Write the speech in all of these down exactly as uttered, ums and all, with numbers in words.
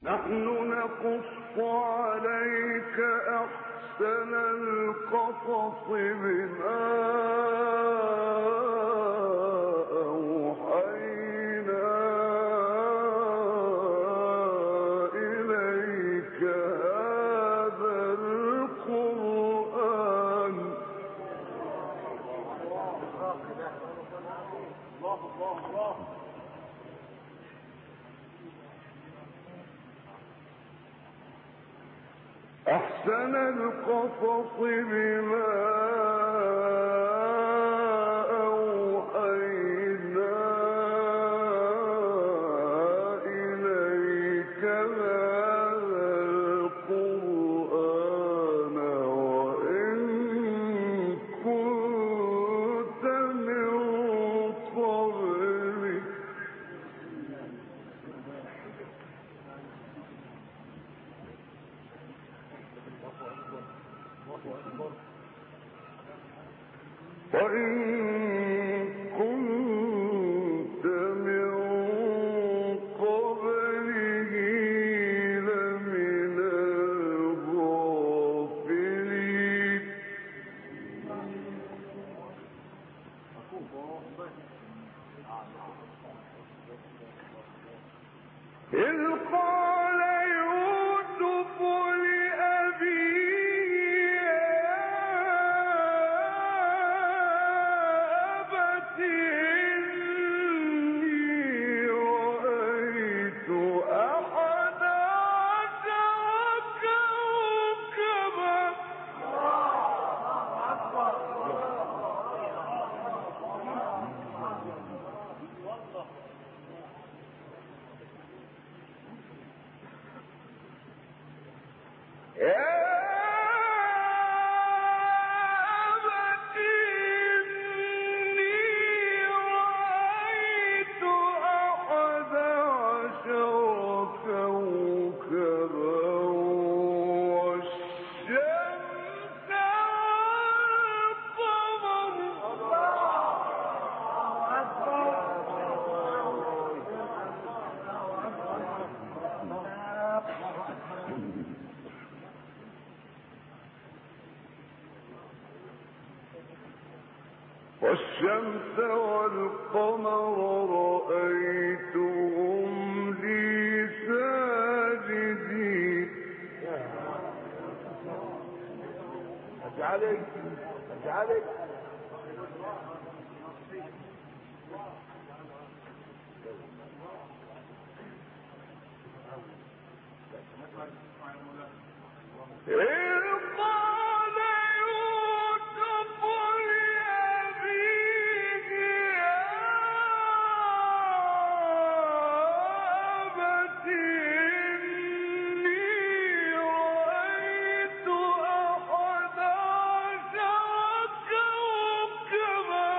نحن نقص عليك أحسن القصص بما أوحينا إليك هذا القرآن. الله الله الله. أحسن القصص بما أوحينا إليك هذا القرآن وإن كنت من قبله وإن كنت من قبله لمن الغافلين. إذ قال يوسف لأبيه والشمس والقمر رأيتهم لي ساجدين. اجعلك اجعلك إذ قال يوسف لأبيه يا أبت إني رأيت أحد عشر كوكبا.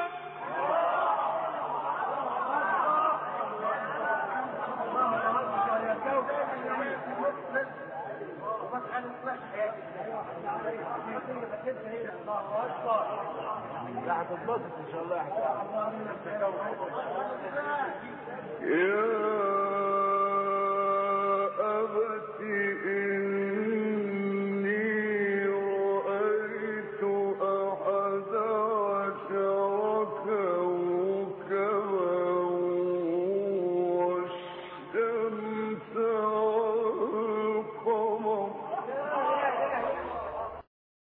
لا هتتبسط ان شاء الله. يا